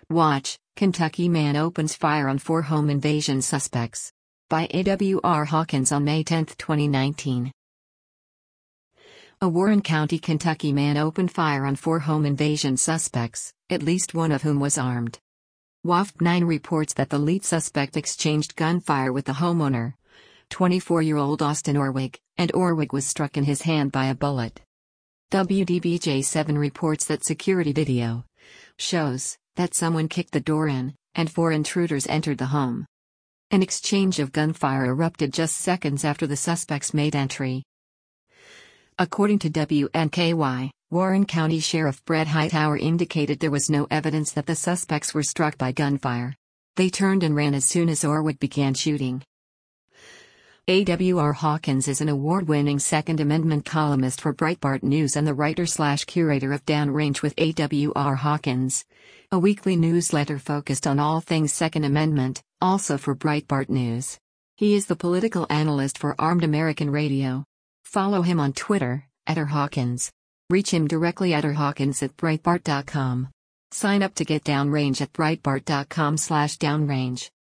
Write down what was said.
Watch, Kentucky man opens fire on 4 home invasion suspects. By A.W.R. Hawkins on May 10, 2019. A Warren County, Kentucky man opened fire on 4 home invasion suspects, at least one of whom was armed. WAFB 9 reports that the lead suspect exchanged gunfire with the homeowner, 24-year-old Austin Orwig, and Orwig was struck in his hand by a bullet. WDBJ 7 reports that security video shows that someone kicked the door in, and 4 intruders entered the home. An exchange of gunfire erupted just seconds after the suspects made entry. According to WNKY, Warren County Sheriff Brett Hightower indicated there was no evidence that the suspects were struck by gunfire. They turned and ran as soon as Orwig began shooting. A.W.R. Hawkins is an award-winning Second Amendment columnist for Breitbart News and the writer/curator of Downrange with A.W.R. Hawkins, a weekly newsletter focused on all things Second Amendment, also for Breitbart News. He is the political analyst for Armed American Radio. Follow him on Twitter, @RHawkins. Reach him directly at rhawkins@breitbart.com. Sign up to get Downrange at breitbart.com/downrange.